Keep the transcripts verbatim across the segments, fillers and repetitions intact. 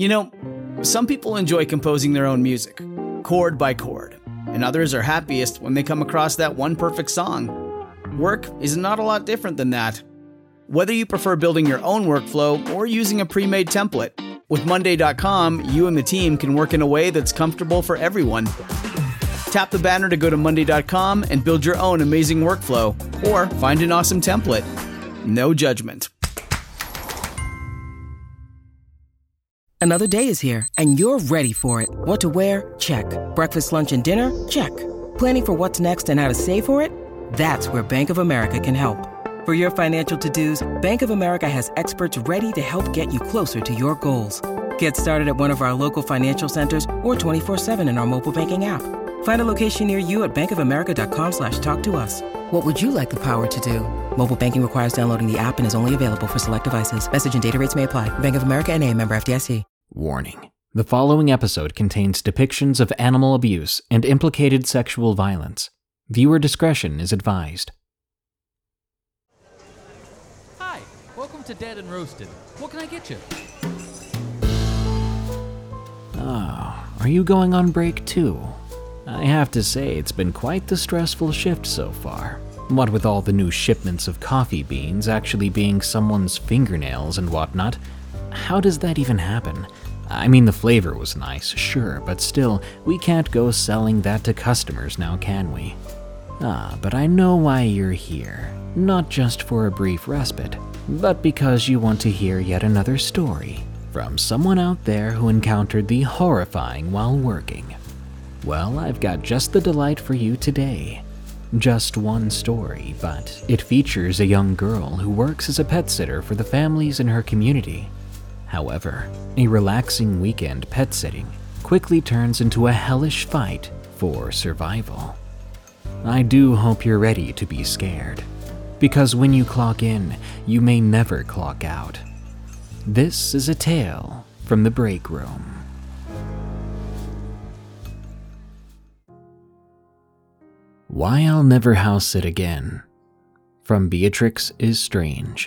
You know, some people enjoy composing their own music, chord by chord, and others are happiest when they come across that one perfect song. Work is not a lot different than that. Whether you prefer building your own workflow or using a pre-made template, with Monday dot com, you and the team can work in a way that's comfortable for everyone. Tap the banner to go to Monday dot com and build your own amazing workflow, or find an awesome template. No judgment. Another day is here, and you're ready for it. What to wear? Check. Breakfast, lunch, and dinner? Check. Planning for what's next and how to save for it? That's where Bank of America can help. For your financial to-dos, Bank of America has experts ready to help get you closer to your goals. Get started at one of our local financial centers or twenty-four seven in our mobile banking app. Find a location near you at bankofamerica.com slash talk to us. What would you like the power to do? Mobile banking requires downloading the app and is only available for select devices. Message and data rates may apply. Bank of America N A, member F D I C. Warning. The following episode contains depictions of animal abuse and implicated sexual violence. Viewer discretion is advised. Hi, welcome to Dead and Roasted. What can I get you? Oh, are you going on break too? I have to say, it's been quite the stressful shift so far. What with all the new shipments of coffee beans actually being someone's fingernails and whatnot, how does that even happen? I mean, the flavor was nice, sure, but still, we can't go selling that to customers now, can we? Ah, but I know why you're here. Not just for a brief respite, but because you want to hear yet another story from someone out there who encountered the horrifying while working. Well, I've got just the delight for you today. Just one story, but it features a young girl who works as a pet sitter for the families in her community. However, a relaxing weekend pet sitting quickly turns into a hellish fight for survival. I do hope you're ready to be scared, because when you clock in, you may never clock out. This is a tale from the break room. Why I'll Never House Sit Again, from Beatrix is Strange.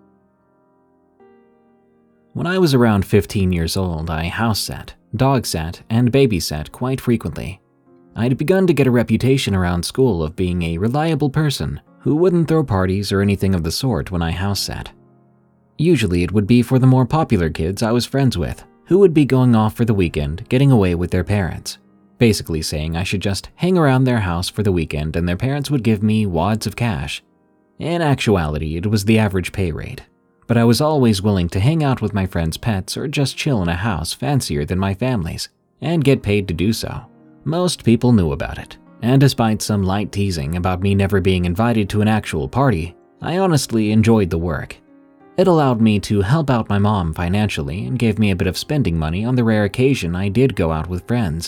When I was around fifteen years old, I house sat, dog sat, and babysat quite frequently. I'd begun to get a reputation around school of being a reliable person who wouldn't throw parties or anything of the sort when I house sat. Usually it would be for the more popular kids I was friends with, who would be going off for the weekend, getting away with their parents, basically saying I should just hang around their house for the weekend and their parents would give me wads of cash. In actuality, it was the average pay rate. But I was always willing to hang out with my friends' pets or just chill in a house fancier than my family's, and get paid to do so. Most people knew about it, and despite some light teasing about me never being invited to an actual party, I honestly enjoyed the work. It allowed me to help out my mom financially and gave me a bit of spending money on the rare occasion I did go out with friends.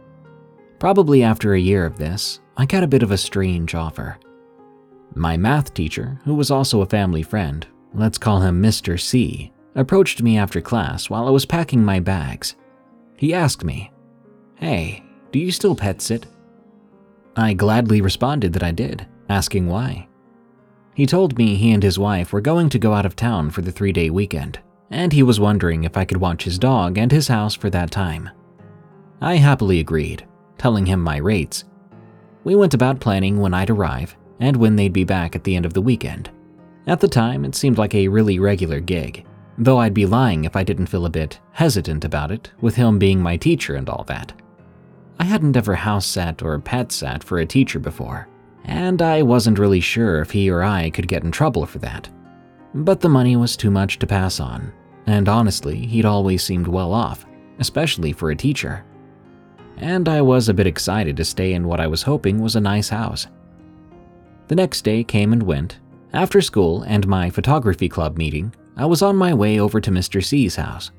Probably after a year of this, I got a bit of a strange offer. My math teacher, who was also a family friend, let's call him Mister C, approached me after class while I was packing my bags. He asked me, "Hey, do you still pet sit?" I gladly responded that I did, asking why. He told me he and his wife were going to go out of town for the three-day weekend, and he was wondering if I could watch his dog and his house for that time. I happily agreed, telling him my rates. We went about planning when I'd arrive and when they'd be back at the end of the weekend. At the time, it seemed like a really regular gig, though I'd be lying if I didn't feel a bit hesitant about it, with him being my teacher and all that. I hadn't ever house sat or pet sat for a teacher before, and I wasn't really sure if he or I could get in trouble for that. But the money was too much to pass on, and honestly, he'd always seemed well off, especially for a teacher. And I was a bit excited to stay in what I was hoping was a nice house. The next day came and went. After school and my photography club meeting, I was on my way over to Mister C's house.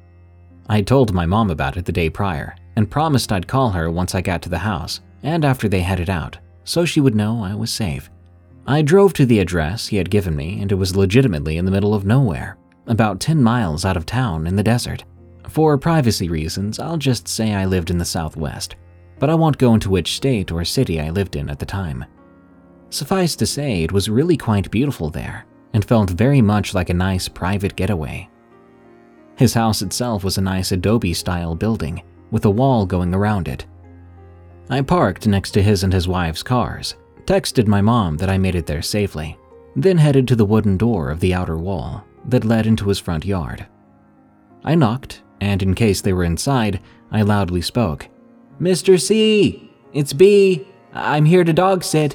I told my mom about it the day prior and promised I'd call her once I got to the house and after they headed out, so she would know I was safe. I drove to the address he had given me, and it was legitimately in the middle of nowhere, about ten miles out of town in the desert. For privacy reasons, I'll just say I lived in the Southwest, but I won't go into which state or city I lived in at the time. Suffice to say, it was really quite beautiful there, and felt very much like a nice private getaway. His house itself was a nice adobe-style building, with a wall going around it. I parked next to his and his wife's cars, texted my mom that I made it there safely, then headed to the wooden door of the outer wall that led into his front yard. I knocked, and in case they were inside, I loudly spoke. "Mister C, it's B. I'm here to dog sit."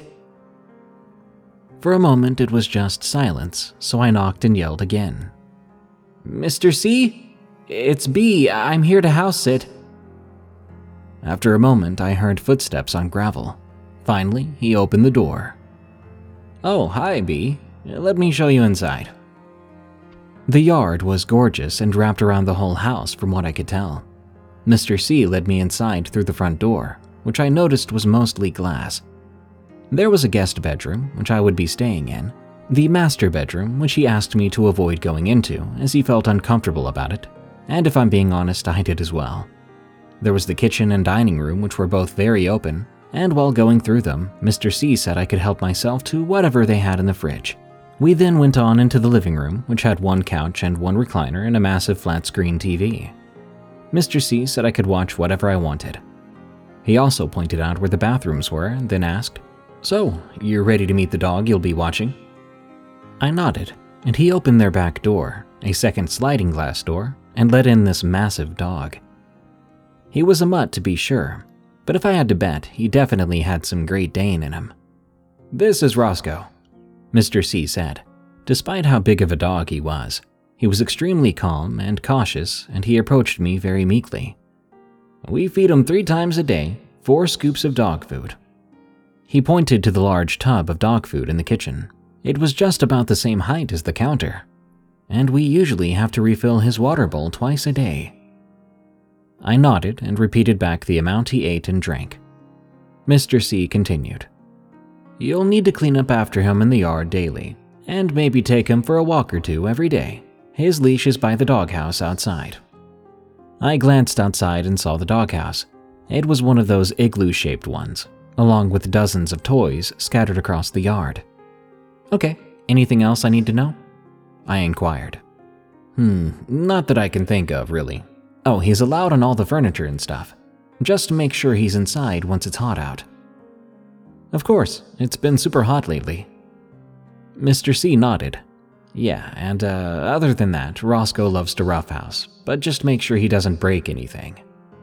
For a moment it was just silence, so I knocked and yelled again. "Mister C, it's B. I'm here to house sit." After a moment, I heard footsteps on gravel. Finally, he opened the door. "Oh, hi, B. Let me show you inside." The yard was gorgeous and wrapped around the whole house from what I could tell. Mister C led me inside through the front door, which I noticed was mostly glass. There was a guest bedroom, which I would be staying in, the master bedroom, which he asked me to avoid going into as he felt uncomfortable about it, and if I'm being honest, I did as well. There was the kitchen and dining room, which were both very open, and while going through them, Mister C said I could help myself to whatever they had in the fridge. We then went on into the living room, which had one couch and one recliner and a massive flat-screen T V. Mister C said I could watch whatever I wanted. He also pointed out where the bathrooms were and then asked, "So, you're ready to meet the dog you'll be watching?" I nodded, and he opened their back door, a second sliding glass door, and let in this massive dog. He was a mutt to be sure, but if I had to bet, he definitely had some Great Dane in him. "This is Roscoe," Mister C said. Despite how big of a dog he was, he was extremely calm and cautious, and he approached me very meekly. "We feed him three times a day, four scoops of dog food." He pointed to the large tub of dog food in the kitchen. It was just about the same height as the counter, and we usually have to refill his water bowl twice a day. I nodded and repeated back the amount he ate and drank. Mister C continued. "You'll need to clean up after him in the yard daily, and maybe take him for a walk or two every day. His leash is by the doghouse outside." I glanced outside and saw the doghouse. It was one of those igloo-shaped ones, along with dozens of toys scattered across the yard. "Okay, anything else I need to know?" I inquired. Hmm, not that I can think of, really. Oh, he's allowed on all the furniture and stuff. Just to make sure he's inside once it's hot out. "Of course, it's been super hot lately." Mister C nodded. "Yeah, and uh, other than that, Roscoe loves to roughhouse, but just make sure he doesn't break anything."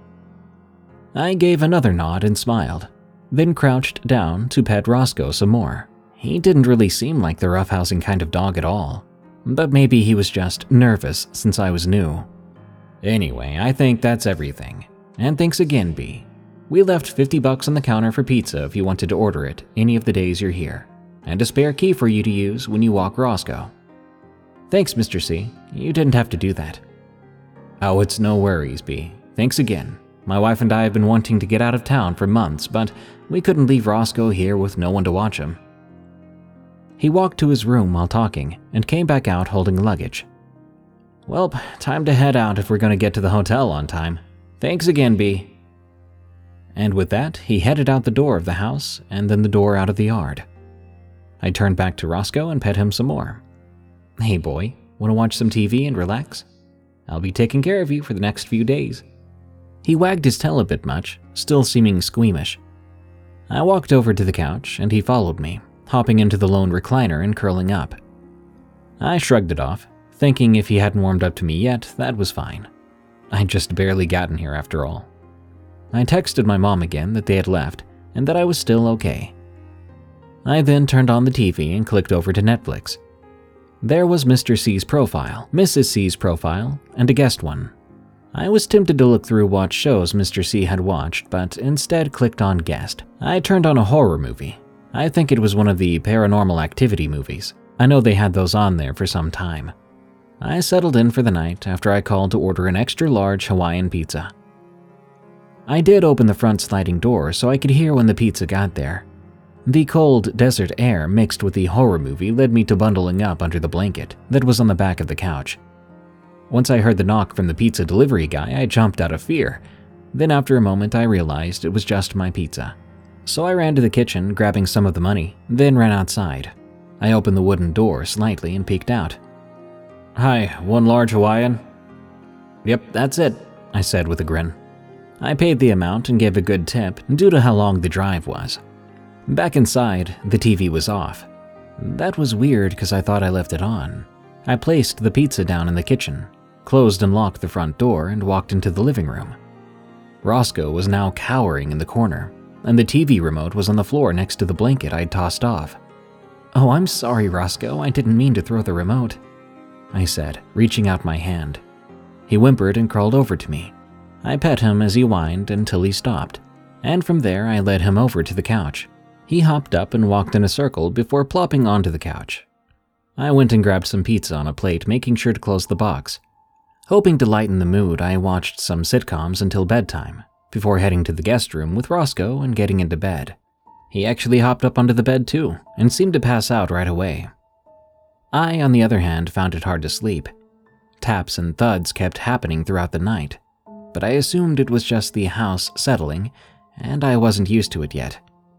I gave another nod and smiled, then crouched down to pet Roscoe some more. He didn't really seem like the roughhousing kind of dog at all, but maybe he was just nervous since I was new. Anyway, I think that's everything. And thanks again, B. We left fifty bucks on the counter for pizza if you wanted to order it any of the days you're here, and a spare key for you to use when you walk Roscoe. Thanks, Mister C. You didn't have to do that. Oh, it's no worries, B. Thanks again. My wife and I have been wanting to get out of town for months, but we couldn't leave Roscoe here with no one to watch him. He walked to his room while talking and came back out holding luggage. Well, time to head out if we're going to get to the hotel on time. Thanks again, B. And with that, he headed out the door of the house and then the door out of the yard. I turned back to Roscoe and pet him some more. Hey boy, want to watch some T V and relax? I'll be taking care of you for the next few days. He wagged his tail a bit much, still seeming squeamish. I walked over to the couch and he followed me, hopping into the lone recliner and curling up. I shrugged it off, thinking if he hadn't warmed up to me yet, that was fine. I'd just barely gotten here after all. I texted my mom again that they had left and that I was still okay. I then turned on the T V and clicked over to Netflix. There was Mister C's profile, Missus C's profile, and a guest one. I was tempted to look through what shows Mister C had watched, but instead clicked on guest. I turned on a horror movie. I think it was one of the Paranormal Activity movies. I know they had those on there for some time. I settled in for the night after I called to order an extra large Hawaiian pizza. I did open the front sliding door so I could hear when the pizza got there. The cold desert air mixed with the horror movie led me to bundling up under the blanket that was on the back of the couch. Once I heard the knock from the pizza delivery guy, I jumped out of fear. Then after a moment I realized it was just my pizza. So I ran to the kitchen, grabbing some of the money, then ran outside. I opened the wooden door slightly and peeked out. Hi, one large Hawaiian? "Yep, that's it," I said with a grin. I paid the amount and gave a good tip due to how long the drive was. Back inside, the T V was off. That was weird because I thought I left it on. I placed the pizza down in the kitchen, closed and locked the front door, and walked into the living room. Roscoe was now cowering in the corner, and the T V remote was on the floor next to the blanket I'd tossed off. "Oh, I'm sorry, Roscoe. I didn't mean to throw the remote," I said, reaching out my hand. He whimpered and crawled over to me. I pet him as he whined until he stopped, and from there I led him over to the couch. He hopped up and walked in a circle before plopping onto the couch. I went and grabbed some pizza on a plate, making sure to close the box. Hoping to lighten the mood, I watched some sitcoms until bedtime, before heading to the guest room with Roscoe and getting into bed. He actually hopped up onto the bed too, and seemed to pass out right away. I, on the other hand, found it hard to sleep. Taps and thuds kept happening throughout the night, but I assumed it was just the house settling, and I wasn't used to it yet.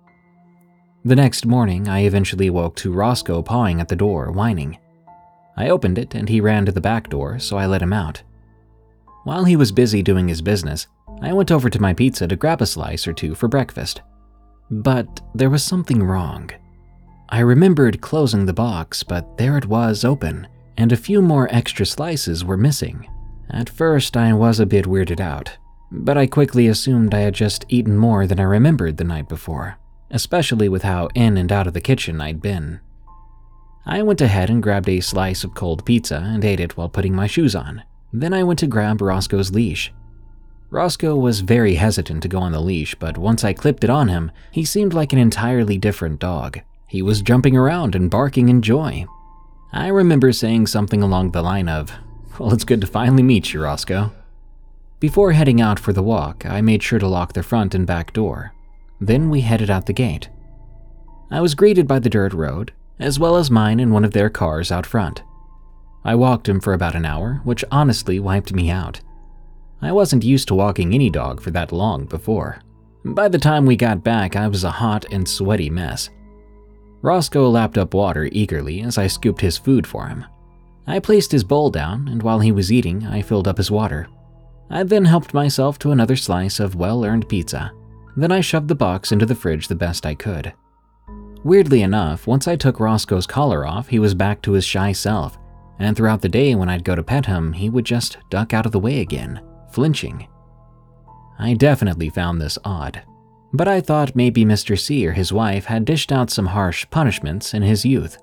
The next morning, I eventually woke to Roscoe pawing at the door, whining. I opened it and he ran to the back door, so I let him out. While he was busy doing his business, I went over to my pizza to grab a slice or two for breakfast. But there was something wrong. I remembered closing the box, but there it was open, and a few more extra slices were missing. At first, I was a bit weirded out, but I quickly assumed I had just eaten more than I remembered the night before, especially with how in and out of the kitchen I'd been. I went ahead and grabbed a slice of cold pizza and ate it while putting my shoes on. Then I went to grab Roscoe's leash. Roscoe was very hesitant to go on the leash, but once I clipped it on him, he seemed like an entirely different dog. He was jumping around and barking in joy. I remember saying something along the line of, "Well, it's good to finally meet you, Roscoe." Before heading out for the walk, I made sure to lock the front and back door. Then we headed out the gate. I was greeted by the dirt road, as well as mine and one of their cars out front. I walked him for about an hour, which honestly wiped me out. I wasn't used to walking any dog for that long before. By the time we got back, I was a hot and sweaty mess. Roscoe lapped up water eagerly as I scooped his food for him. I placed his bowl down, and while he was eating, I filled up his water. I then helped myself to another slice of well-earned pizza. Then I shoved the box into the fridge the best I could. Weirdly enough, once I took Roscoe's collar off, he was back to his shy self, and throughout the day when I'd go to pet him, he would just duck out of the way again, flinching. I definitely found this odd, but I thought maybe Mister C or his wife had dished out some harsh punishments in his youth.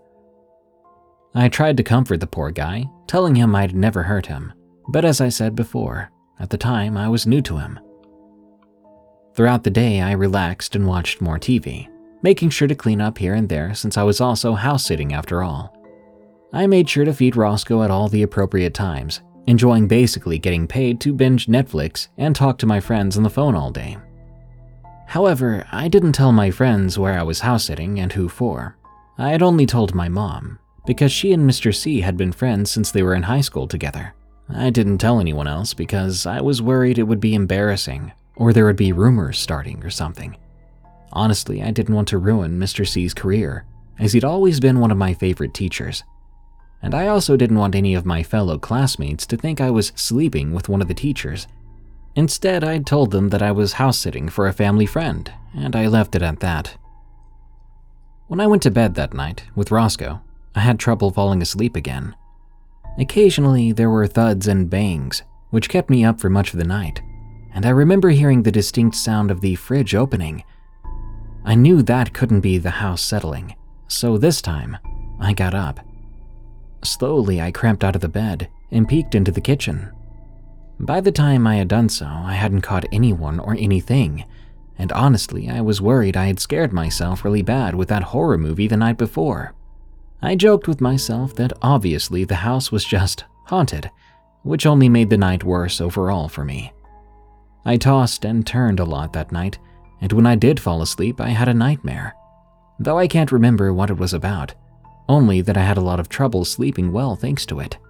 I tried to comfort the poor guy, telling him I'd never hurt him, but as I said before, at the time I was new to him. Throughout the day, I relaxed and watched more T V, making sure to clean up here and there since I was also house-sitting after all. I made sure to feed Roscoe at all the appropriate times, enjoying basically getting paid to binge Netflix and talk to my friends on the phone all day. However, I didn't tell my friends where I was house-sitting and who for. I had only told my mom, because she and Mister C had been friends since they were in high school together. I didn't tell anyone else because I was worried it would be embarrassing, or there would be rumors starting or something. Honestly, I didn't want to ruin Mister C's career, as he'd always been one of my favorite teachers. And I also didn't want any of my fellow classmates to think I was sleeping with one of the teachers. Instead, I told them that I was house-sitting for a family friend, and I left it at that. When I went to bed that night with Roscoe, I had trouble falling asleep again. Occasionally, there were thuds and bangs, which kept me up for much of the night, and I remember hearing the distinct sound of the fridge opening. I knew that couldn't be the house settling, so this time, I got up. Slowly, I crept out of the bed and peeked into the kitchen. By the time I had done so, I hadn't caught anyone or anything, and honestly, I was worried I had scared myself really bad with that horror movie the night before. I joked with myself that obviously the house was just haunted, which only made the night worse overall for me. I tossed and turned a lot that night, and when I did fall asleep, I had a nightmare. Though I can't remember what it was about, only that I had a lot of trouble sleeping well thanks to it.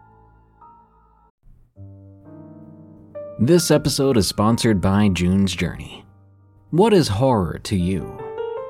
This episode is sponsored by June's Journey. What is horror to you?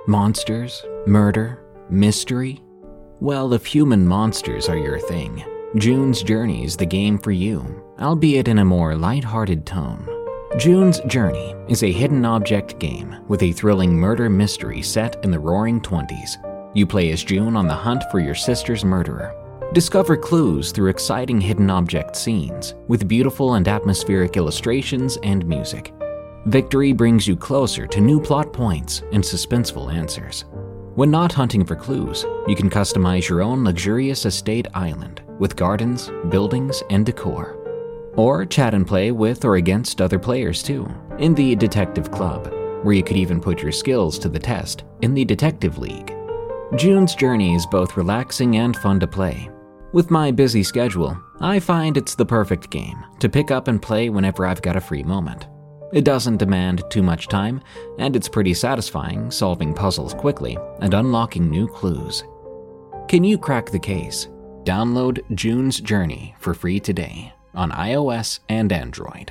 Monsters? Murder? Mystery? Well, if human monsters are your thing, June's Journey is the game for you, albeit in a more light-hearted tone. June's Journey is a hidden object game with a thrilling murder mystery set in the roaring twenties. You play as June on the hunt for your sister's murderer. Discover clues through exciting hidden object scenes with beautiful and atmospheric illustrations and music. Victory brings you closer to new plot points and suspenseful answers. When not hunting for clues, you can customize your own luxurious estate island with gardens, buildings, and decor. Or chat and play with or against other players too, in the Detective Club, where you could even put your skills to the test in the Detective League. June's Journey is both relaxing and fun to play. With my busy schedule, I find it's the perfect game to pick up and play whenever I've got a free moment. It doesn't demand too much time, and it's pretty satisfying solving puzzles quickly and unlocking new clues. Can you crack the case? Download June's Journey for free today on iOS and Android.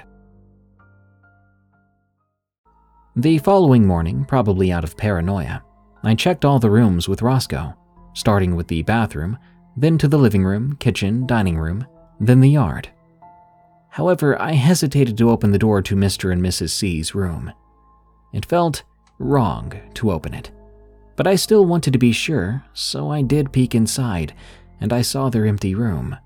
The following morning, probably out of paranoia, I checked all the rooms with Roscoe, starting with the bathroom, then to the living room, kitchen, dining room, then the yard. However, I hesitated to open the door to Mister and Missus C's room. It felt wrong to open it, but I still wanted to be sure, so I did peek inside, and I saw their empty room.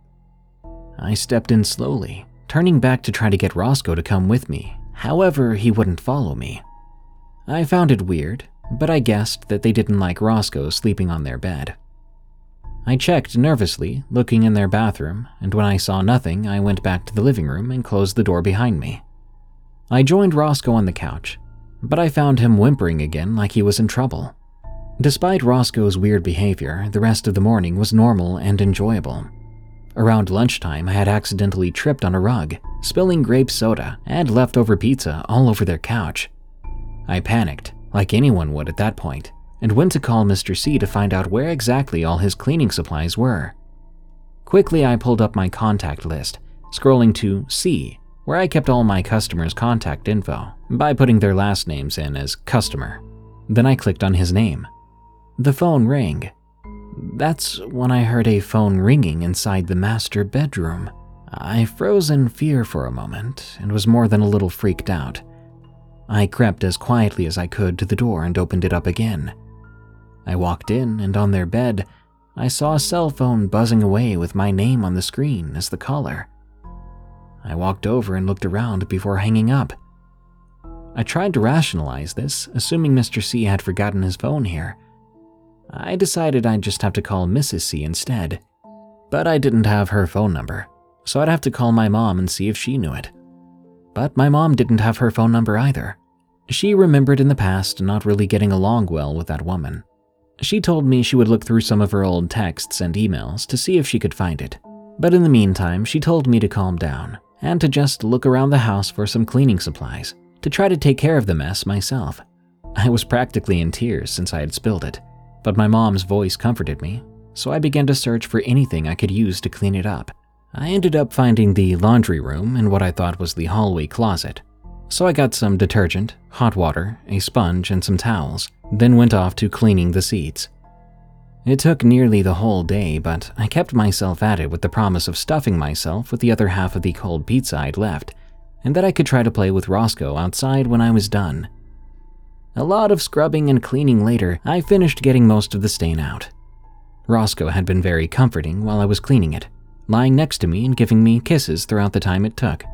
I stepped in slowly, turning back to try to get Roscoe to come with me. However, he wouldn't follow me. I found it weird, but I guessed that they didn't like Roscoe sleeping on their bed. I checked nervously, looking in their bathroom, and when I saw nothing, I went back to the living room and closed the door behind me. I joined Roscoe on the couch, but I found him whimpering again like he was in trouble. Despite Roscoe's weird behavior, the rest of the morning was normal and enjoyable. Around lunchtime, I had accidentally tripped on a rug, spilling grape soda and leftover pizza all over their couch. I panicked, like anyone would at that point, and went to call Mister C to find out where exactly all his cleaning supplies were. Quickly, I pulled up my contact list, scrolling to C, where I kept all my customers' contact info by putting their last names in as customer. Then I clicked on his name. The phone rang. That's when I heard a phone ringing inside the master bedroom. I froze in fear for a moment and was more than a little freaked out. I crept as quietly as I could to the door and opened it up again. I walked in, and on their bed, I saw a cell phone buzzing away with my name on the screen as the caller. I walked over and looked around before hanging up. I tried to rationalize this, assuming Mister C had forgotten his phone here. I decided I'd just have to call Missus C instead, but I didn't have her phone number, so I'd have to call my mom and see if she knew it. But my mom didn't have her phone number either. She remembered in the past not really getting along well with that woman. She told me she would look through some of her old texts and emails to see if she could find it. But in the meantime, she told me to calm down and to just look around the house for some cleaning supplies to try to take care of the mess myself. I was practically in tears since I had spilled it, but my mom's voice comforted me, so I began to search for anything I could use to clean it up. I ended up finding the laundry room and what I thought was the hallway closet. So I got some detergent, hot water, a sponge, and some towels, then went off to cleaning the seats. It took nearly the whole day, but I kept myself at it with the promise of stuffing myself with the other half of the cold pizza I'd left, and that I could try to play with Roscoe outside when I was done. A lot of scrubbing and cleaning later, I finished getting most of the stain out. Roscoe had been very comforting while I was cleaning it, lying next to me and giving me kisses throughout the time it took.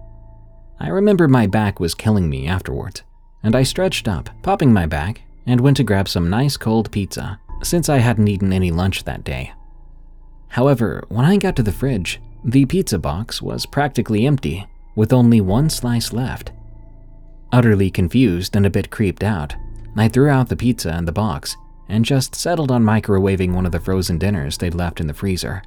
I remember my back was killing me afterwards, and I stretched up, popping my back, and went to grab some nice cold pizza, since I hadn't eaten any lunch that day. However, when I got to the fridge, the pizza box was practically empty, with only one slice left. Utterly confused and a bit creeped out, I threw out the pizza and the box, and just settled on microwaving one of the frozen dinners they'd left in the freezer.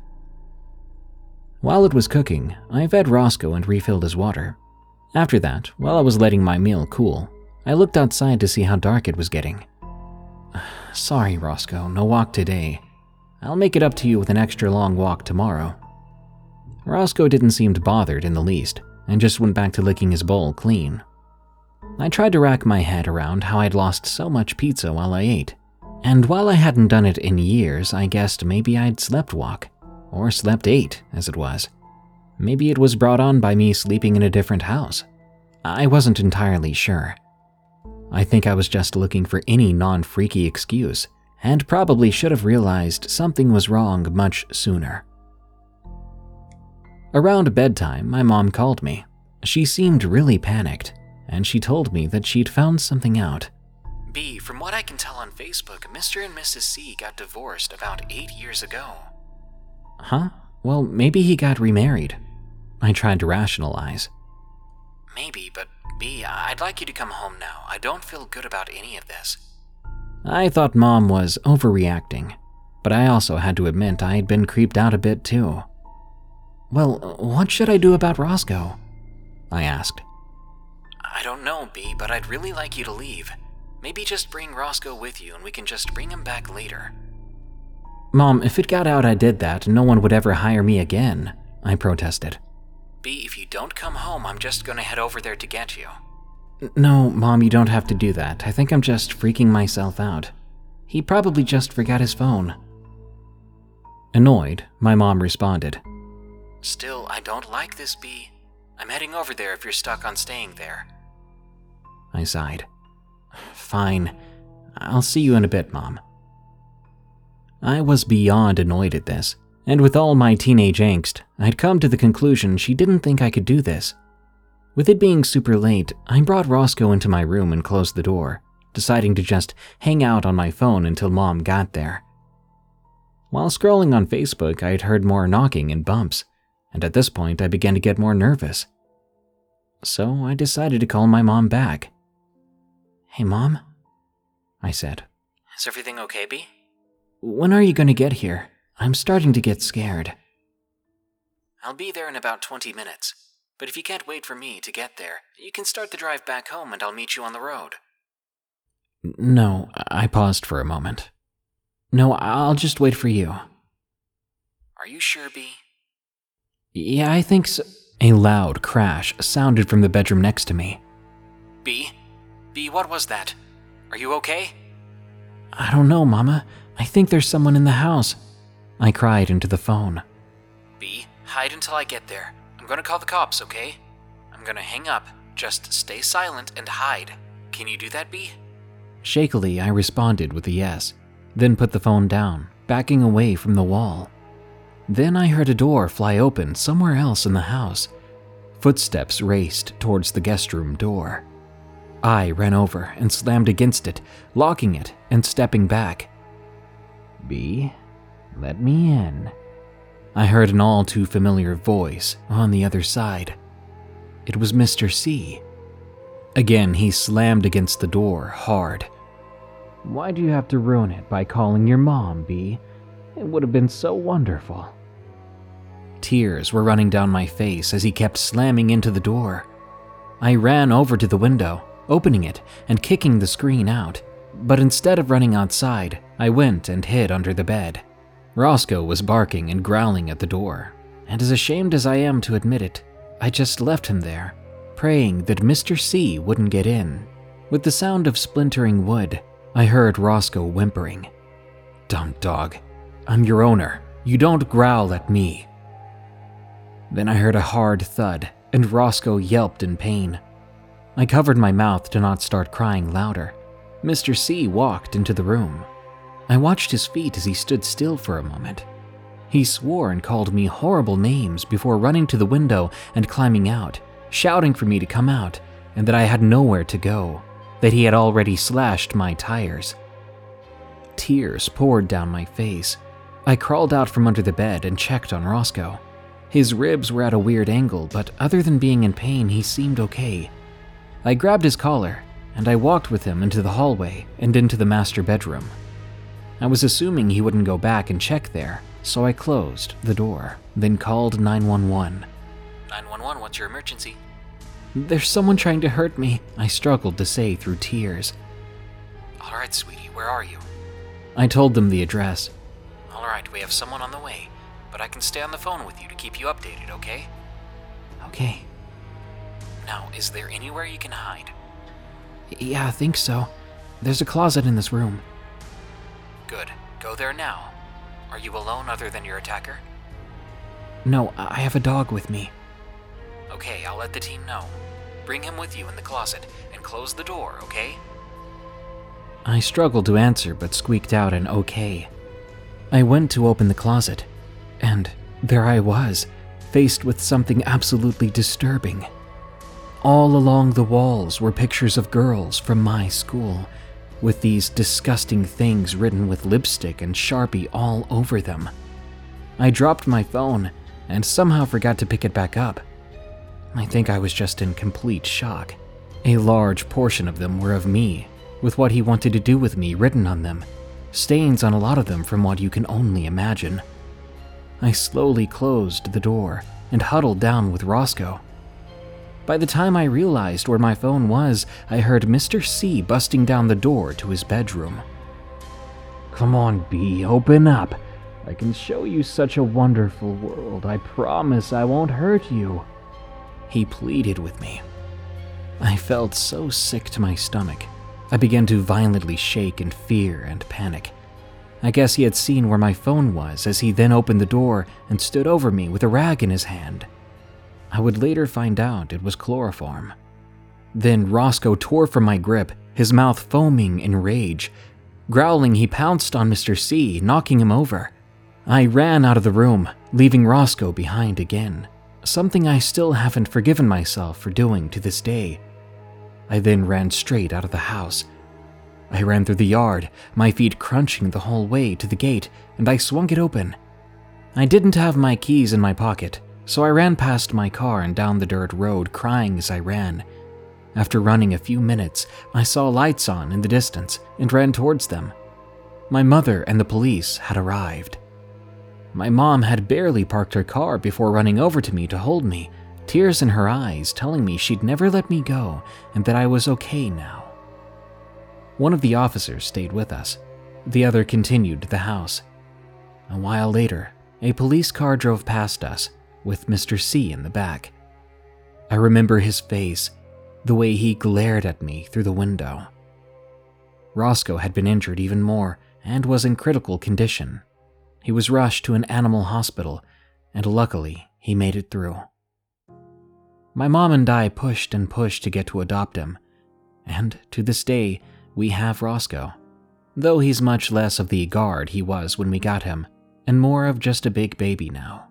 While it was cooking, I fed Roscoe and refilled his water. After that, while I was letting my meal cool, I looked outside to see how dark it was getting. Sorry, Roscoe, no walk today. I'll make it up to you with an extra long walk tomorrow. Roscoe didn't seem bothered in the least, and just went back to licking his bowl clean. I tried to rack my head around how I'd lost so much pizza while I ate, and while I hadn't done it in years, I guessed maybe I'd sleptwalk, or slept eight, as it was. Maybe it was brought on by me sleeping in a different house. I wasn't entirely sure. I think I was just looking for any non-freaky excuse, and probably should have realized something was wrong much sooner. Around bedtime, my mom called me. She seemed really panicked, and she told me that she'd found something out. B, from what I can tell on Facebook, Mister and Missus C got divorced about eight years ago. Huh? Well, maybe he got remarried. I tried to rationalize. Maybe, but B, I'd like you to come home now. I don't feel good about any of this. I thought Mom was overreacting, but I also had to admit I had been creeped out a bit too. Well, what should I do about Roscoe? I asked. I don't know, B, but I'd really like you to leave. Maybe just bring Roscoe with you and we can just bring him back later. Mom, if it got out I did that, no one would ever hire me again, I protested. B, if you don't come home, I'm just gonna head over there to get you. No, Mom, you don't have to do that. I think I'm just freaking myself out. He probably just forgot his phone. Annoyed, my mom responded. Still, I don't like this, B. I'm heading over there if you're stuck on staying there. I sighed. Fine. I'll see you in a bit, Mom. I was beyond annoyed at this, and with all my teenage angst, I'd come to the conclusion she didn't think I could do this. With it being super late, I brought Roscoe into my room and closed the door, deciding to just hang out on my phone until Mom got there. While scrolling on Facebook, I had heard more knocking and bumps, and at this point I began to get more nervous. So I decided to call my mom back. Hey, Mom, I said. Is everything okay, B? When are you going to get here? I'm starting to get scared. I'll be there in about twenty minutes, but if you can't wait for me to get there, you can start the drive back home and I'll meet you on the road. No, I paused for a moment. No, I'll just wait for you. Are you sure, B? Yeah, I think so. A loud crash sounded from the bedroom next to me. B? B, what was that? Are you okay? I don't know, Mama. I think there's someone in the house. I cried into the phone. B, hide until I get there. I'm gonna call the cops, okay? I'm gonna hang up. Just stay silent and hide. Can you do that, B? Shakily, I responded with a yes, then put the phone down, backing away from the wall. Then I heard a door fly open somewhere else in the house. Footsteps raced towards the guest room door. I ran over and slammed against it, locking it and stepping back. B, let me in. I heard an all too familiar voice on the other side. It was Mister C. Again, he slammed against the door hard. Why do you have to ruin it by calling your mom, B? It would have been so wonderful. Tears were running down my face as he kept slamming into the door. I ran over to the window, opening it and kicking the screen out, but instead of running outside, I went and hid under the bed. Roscoe was barking and growling at the door, and as ashamed as I am to admit it, I just left him there, praying that Mister C wouldn't get in. With the sound of splintering wood, I heard Roscoe whimpering. Dumb dog. I'm your owner. You don't growl at me. Then I heard a hard thud, and Roscoe yelped in pain. I covered my mouth to not start crying louder. Mister C walked into the room. I watched his feet as he stood still for a moment. He swore and called me horrible names before running to the window and climbing out, shouting for me to come out, and that I had nowhere to go, that he had already slashed my tires. Tears poured down my face. I crawled out from under the bed and checked on Roscoe. His ribs were at a weird angle, but other than being in pain, he seemed okay. I grabbed his collar, and I walked with him into the hallway and into the master bedroom. I was assuming he wouldn't go back and check there, so I closed the door, then called nine one one. nine one one, what's your emergency? There's someone trying to hurt me, I struggled to say through tears. All right, sweetie, where are you? I told them the address. All right, we have someone on the way, but I can stay on the phone with you to keep you updated, okay? Okay. Now, is there anywhere you can hide? Yeah, I think so. There's a closet in this room. Good. Go there now. Are you alone other than your attacker? No, I have a dog with me. Okay, I'll let the team know. Bring him with you in the closet and close the door, okay? I struggled to answer but squeaked out an okay. I went to open the closet, and there I was, faced with something absolutely disturbing. All along the walls were pictures of girls from my school, with these disgusting things written with lipstick and Sharpie all over them. I dropped my phone and somehow forgot to pick it back up. I think I was just in complete shock. A large portion of them were of me, with what he wanted to do with me written on them, stains on a lot of them from what you can only imagine. I slowly closed the door and huddled down with Roscoe. By the time I realized where my phone was, I heard Mister C busting down the door to his bedroom. Come on, B, open up. I can show you such a wonderful world. I promise I won't hurt you. He pleaded with me. I felt so sick to my stomach. I began to violently shake in fear and panic. I guess he had seen where my phone was as he then opened the door and stood over me with a rag in his hand. I would later find out it was chloroform. Then Roscoe tore from my grip, his mouth foaming in rage. Growling, he pounced on Mister C, knocking him over. I ran out of the room, leaving Roscoe behind again, something I still haven't forgiven myself for doing to this day. I then ran straight out of the house. I ran through the yard, my feet crunching the whole way to the gate, and I swung it open. I didn't have my keys in my pocket, so I ran past my car and down the dirt road, crying as I ran. After running a few minutes, I saw lights on in the distance and ran towards them. My mother and the police had arrived. My mom had barely parked her car before running over to me to hold me, tears in her eyes, telling me she'd never let me go and that I was okay now. One of the officers stayed with us. The other continued to the house. A while later, a police car drove past us, with Mister C in the back. I remember his face, the way he glared at me through the window. Roscoe had been injured even more and was in critical condition. He was rushed to an animal hospital, and luckily, he made it through. My mom and I pushed and pushed to get to adopt him, and to this day, we have Roscoe, though he's much less of the guard he was when we got him, and more of just a big baby now.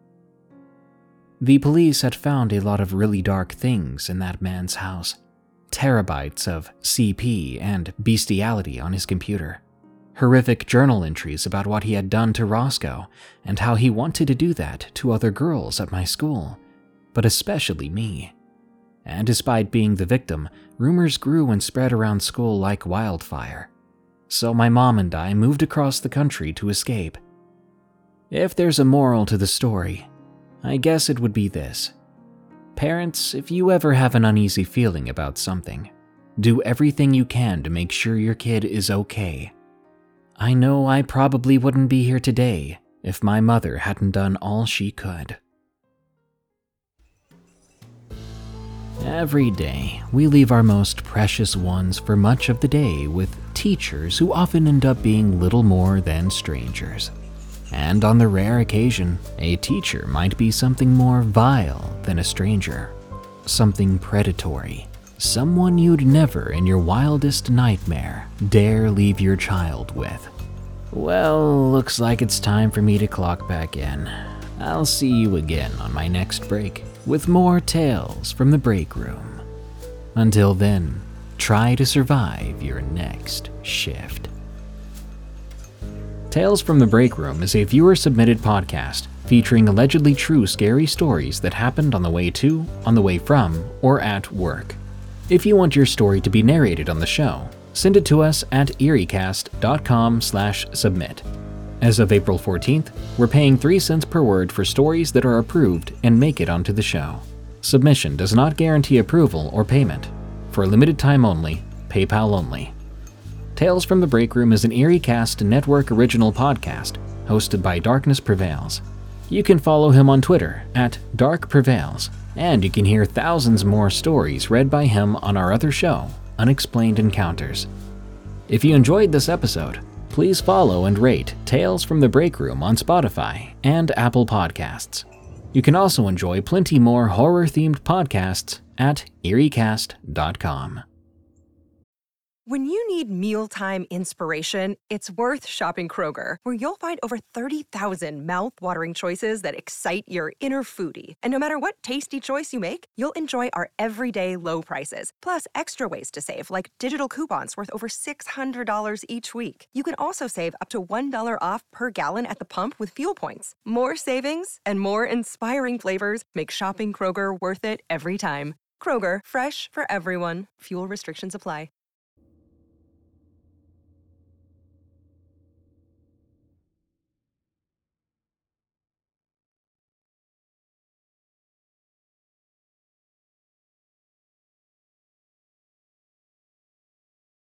The police had found a lot of really dark things in that man's house. Terabytes of C P and bestiality on his computer. Horrific journal entries about what he had done to Roscoe and how he wanted to do that to other girls at my school, but especially me. And despite being the victim, rumors grew and spread around school like wildfire. So my mom and I moved across the country to escape. If there's a moral to the story, I guess it would be this. Parents, if you ever have an uneasy feeling about something, do everything you can to make sure your kid is okay. I know I probably wouldn't be here today if my mother hadn't done all she could. Every day, we leave our most precious ones for much of the day with teachers who often end up being little more than strangers. And on the rare occasion, a teacher might be something more vile than a stranger, something predatory, someone you'd never in your wildest nightmare dare leave your child with. Well, looks like it's time for me to clock back in. I'll see you again on my next break with more tales from the break room. Until then, try to survive your next shift. Tales from the Break Room is a viewer-submitted podcast featuring allegedly true scary stories that happened on the way to, on the way from, or at work. If you want your story to be narrated on the show, send it to us at eeriecast dot com slash submit. As of April fourteenth, we're paying three cents per word for stories that are approved and make it onto the show. Submission does not guarantee approval or payment. For a limited time only, PayPal only. Tales from the Break Room is an EerieCast Network original podcast, hosted by Darkness Prevails. You can follow him on Twitter at Dark Prevails, and you can hear thousands more stories read by him on our other show, Unexplained Encounters. If you enjoyed this episode, please follow and rate Tales from the Break Room on Spotify and Apple Podcasts. You can also enjoy plenty more horror-themed podcasts at eerie cast dot com. When you need mealtime inspiration, it's worth shopping Kroger, where you'll find over thirty thousand mouth-watering choices that excite your inner foodie. And no matter what tasty choice you make, you'll enjoy our everyday low prices, plus extra ways to save, like digital coupons worth over six hundred dollars each week. You can also save up to one dollar off per gallon at the pump with fuel points. More savings and more inspiring flavors make shopping Kroger worth it every time. Kroger, fresh for everyone. Fuel restrictions apply.